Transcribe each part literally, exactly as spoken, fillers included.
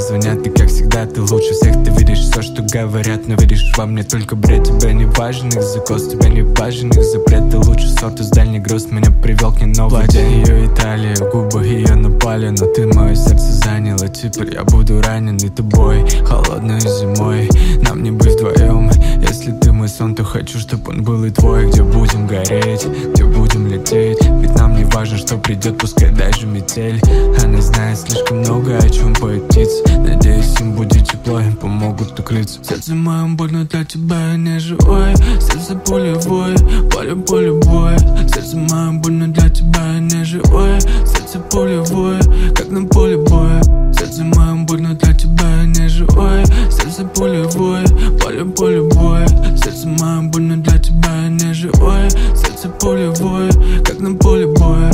звонят, и как всегда ты лучше всех. Ты видишь все, что говорят, но видишь во мне только бред. Тебя не важен их закос, тебя не важен их запрет. Ты лучший сорт из дальний груз меня привел к ней новый день. Ее Италия, губы ее напали, но ты мое сердце заняла. Теперь я буду раненый тобой, холодной зимой. Нам не быть вдвоем. Если ты мой сон, то хочу, чтобы он был и твой. Где будем гореть, где будем лететь. Ведь нам не важно, что придет, пускай даже метель. Она знает слишком много, о чем поет птица. Надеюсь, им будет тепло, им помогут укрыться. Сердце моем больно для тебя, я не живой. Сердце пулевое, поле поле боя. Сердце моем больно для тебя, я не живой. Сердце пулевое, как на поле боя. Сердце моем больно для тебя, я не живой. Сердце пулевое, поле поле боя. Сердце моем больно для тебя, я не живой. Сердце пулевое, как на поле боя.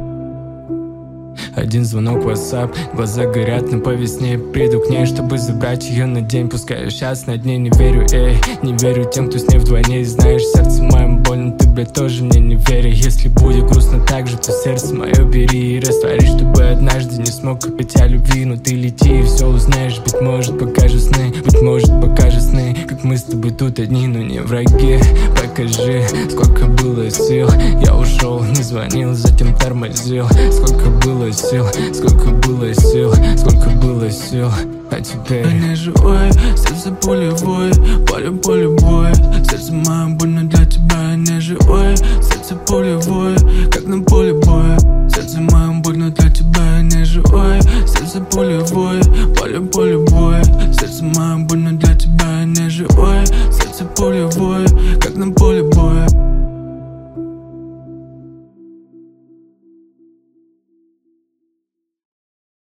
Один звонок в WhatsApp, глаза горят, но по весне приду к ней, чтобы забрать ее на день. Пускай я сейчас над ней не верю, эй. Не верю тем, кто с ней вдвойне. И знаешь, сердце моем больно, ты, блядь, тоже мне не веришь. Если будет грустно так же, то сердце мое бери и растворись, чтобы однажды не смог копить о любви. Но ты лети и все узнаешь, быть может, покажешь сны. Быть может, покажешь сны, как мы с тобой тут одни, но не враги. Покажи, сколько было сил. Я ушел, не звонил, затем тормозил. Сколько было сил, сколько было сил, сколько было сил. А теперь я не живой, сердце пулевое, поле поле боя. Сердце моем больно для тебя, я не живой. Сердце пулевое, как на поле боя. Сердце моем больно для тебя, я не живой. Сердце пулевое, поле поле боя. Сердце моем больно для тебя, я не живой. Сердце пулевое, как на поле